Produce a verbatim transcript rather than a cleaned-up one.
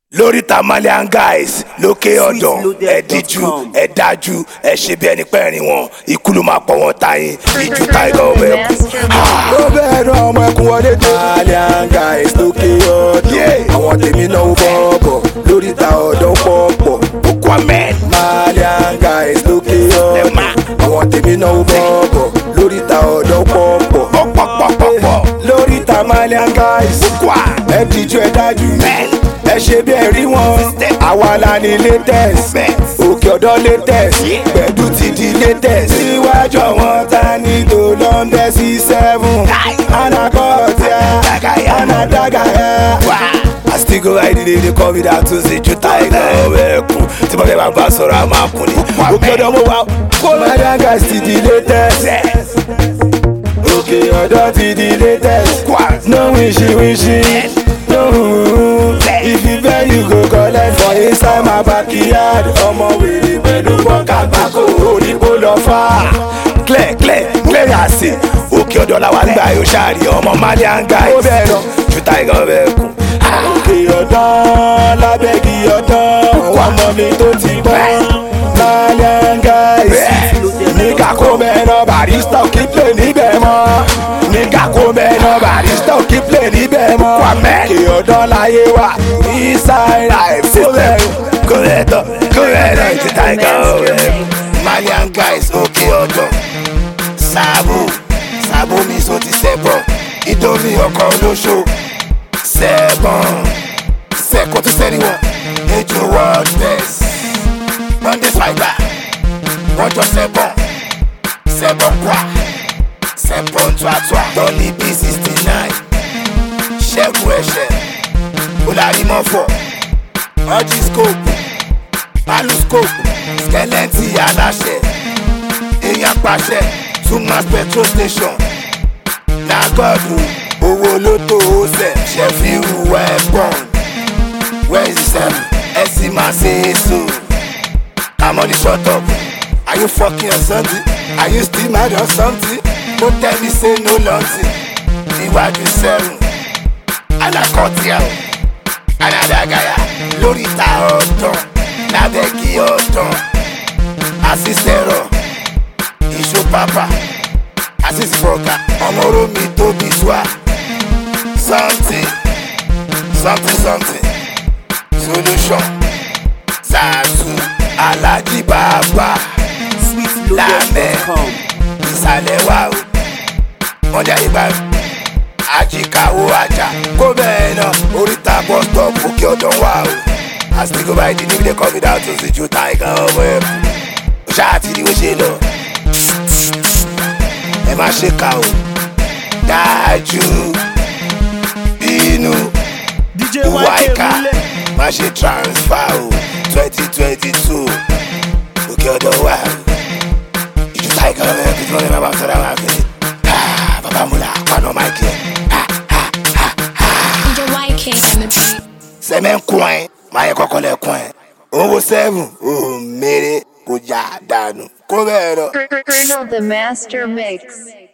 lórí Tamalian guys lókè ọ̀dọ̀ ẹ díjú ẹ dájú ẹ ṣe bí ẹni pẹ́ẹ́rín wọn ikú ló máa pọ̀ wọ́n táyìn ìjú Tiger ọmọ ẹkùn. ó bẹ́ẹ̀ náà ọmọ ẹkùn wọlé Tamalian guys lókè ọ̀dọ̀ àwọn tèmi náà ó bọ̀bọ̀ lórí ta ọ̀dọ̀ pọ̀pọ̀ òkú amẹ́. Tamalian guys lókè ọ̀dọ̀ àwọn tèmi náà ó bọ̀bọ̀ lórí ta ọ̀dọ̀ pọ̀pọ̀ pọ̀pọ̀pọ̀pọ̀ lórí Tamalian guys ẹ díjú ẹ dájú ẹ ṣe bí ẹ rí wọn àwa la ní latest òkè ọ̀dọ̀ latest pẹ̀lú ti di latest síwájú àwọn ta ní tó lọ́ndẹ̀ sí seven anakọ́ọ̀tìá anadagaya. I still go ride it, they call me that to say you Tiger ọmọ ẹkùn tí mo fẹ́ máa bá sọ̀rọ̀ àmọ́ àkùn ni òkè ọ̀dọ̀ mo wà. Tamalian guys ti di latest òkè ọ̀dọ̀ ti di latest no wishy wishy no. If you pay, you go collect for inside my backyard. Ọmọ wèrè pẹ̀lú bọ́ǹkà gbáko òdìbò lọ fà. clear clear clear àsè òkè ọ̀dọ̀ làwọn àgbà yóò ṣàrí ọmọ Malian guys ó bẹ̀rẹ̀ lọ ju Tiger ọmọ ẹkùn. òkè ọ̀dọ̀ lábẹ́gì ọ̀dọ̀ ọmọ mi tó ti bọ́. Malian guys nígbà kó mẹ́nà barista kí plé níbẹ̀ mọ́. nígbà kó mẹ́nà barista kí plé níbẹ̀ mọ́. òkè ọ̀dọ̀ láyé wa inside life system. kórẹ́tọ̀ kórẹ́tọ̀ ju Tiger ọmọ ẹkùn. Malian guys òkè ọ̀dọ̀ sábò sábò mi so ti sẹ́bọ̀ ìdómi ọkọ̀ olóṣò sẹ́bọ̀n sẹ́kọ̀ tó sẹ́ni wọn ejò world best monday fibre wọ́n jọ sẹ́bọ̀n sẹ́bọ̀n kwa sẹ́bọ̀n tuatua tọ́ni b sixty nine ṣẹ́gun ẹ̀ṣẹ̀ olarimọ́fọ̀ ọjí scope palu scope skeleton aláṣẹ èèyàn pàṣẹ tumas petrol station nagọdù owó lótò ọsẹ ṣẹfìrù ẹ̀bọ̀n where is the seven ẹ̀sìn máa ṣe é so. I'm only shut up. Are you fucking or something? Are you still mad or something? Don't tell me say no nothing. Níwájú sẹ́rùn, alákọ̀ọ́tìá o, anadagaya, lórí ta ọ̀dàn, lábẹ́kí ọ̀dàn, àṣìṣẹ́rọ̀, ìṣó pápá, àṣìṣẹ́fọ̀gà, ọmọ oromi tóbi tuá. Something, something, something, solution, Zazu. Alhaji Baba lámẹ́ ìsàlẹ̀ wa o wọ́n jẹ́ ìbámu àjìkáwó ajá kó bẹ́ẹ̀ náà oríta bus stop òkè ọ̀dọ̀ wa o as they go by the name they call me down to see ju Tiger ọmọ ẹkùn ó ṣáà ti ní bó ṣe lọ ẹ má ṣe ká o dájú bínú ìwà ìka má ṣe transfer o twenty twenty two òkè ọ̀dọ̀ wa ìjú Tiger ọmọ ẹkùn tí wọ́n lè má bá sọ̀rọ̀ àwọn àgbẹ̀ bàbá múlá paná máìkì ẹ̀. sẹ́mẹ̀ ń kún ẹ̀ máa yẹ kọ́kọ́ lẹ̀ kún ẹ̀ owó seven òun mèrè kò já dànù kó bẹ́ẹ̀ lọ. The Master Mix.